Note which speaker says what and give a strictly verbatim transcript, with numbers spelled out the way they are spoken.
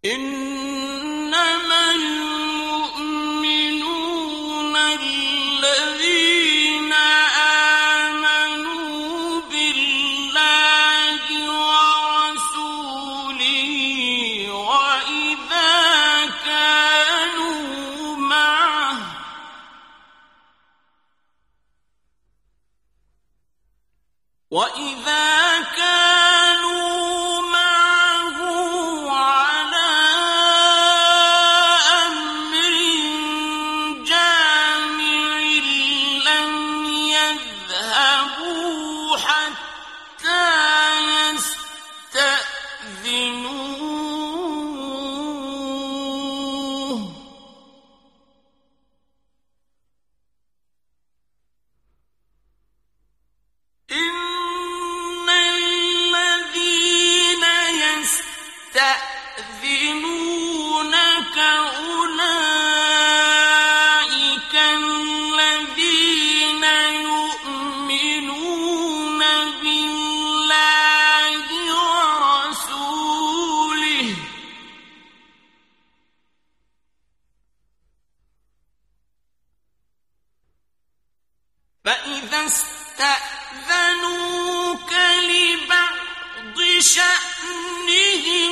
Speaker 1: إنما المؤمنون الذين آمنوا بالله ورسوله وإذا كانوا معه وإذا كانوا معه على أمر جامع لم يذهبوا حتى يستأذنوه إن الذين يستأذنونك أولئك الذين يؤمنون بالله ورسوله فإذا استأذنوك لبعض شأنهم